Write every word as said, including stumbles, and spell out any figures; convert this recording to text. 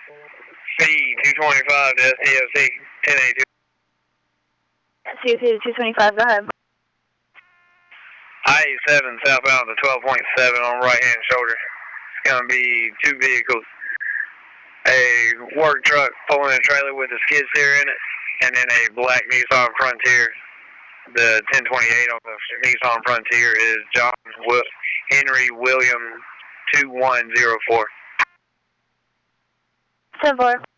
C two twenty-five to S T F C, ten eighty-two. S T F C to two twenty-five, go ahead. I eighty-seven southbound to twelve point seven on right hand shoulder. It's going to be two vehicles. A work truck pulling a trailer with a skid steer in it, and then a black Nissan Frontier. The ten twenty-eight on the Nissan Frontier is John Will Henry William two one zero four. ten four.